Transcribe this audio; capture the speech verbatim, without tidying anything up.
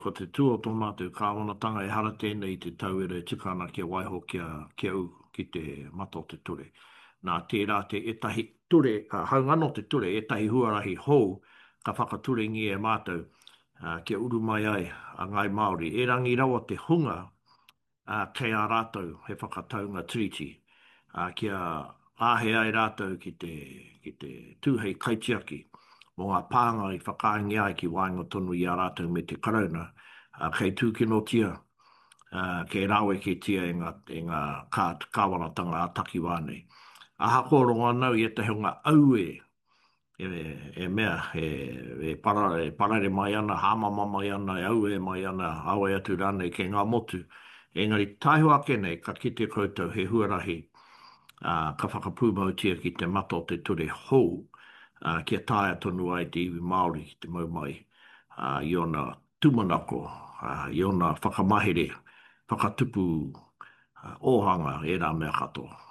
Ko te tua tō mātou kāwanatanga e hara tēnei te tauere tikana kia waiho kia, kia u ki te mata o te ture. Nā tērā te etahi ture, uh, haungano te ture, etahi huarahi hou, ka whakature ngi e mātou uh, kia uru mai ai a ngai Māori. E rangi rawa te hunga uh, kei a rātou he whakataunga treaty. Uh, kia āhe ai rātou ki te, ki te tūhei kaitiaki. Mō ngā pānga i whakaingi ai ki wāinga tonu i a rātou me te karauna, uh, kei tūkino tia, uh, kei rawe ki tia e ngā, e ngā kā, kāwanatanga a taki wānei. A hako rongo anau i e te hunga aue, e, e mea, e, e, para, e parare mai ana, hāmama mai ana, e aue mai ana, aue atu rānei ke ngā motu. Engari, taihua kenei, ka kite koutou he huarahi, uh, ka whakapūmau tia ki te mata o te ture hou, uh, kia tāia tonu ai te iwi Māori ki te maumai, uh, i ona tumanako, uh, i ona whakamahere, whakatupu, uh, ohanga e rā mea katoa.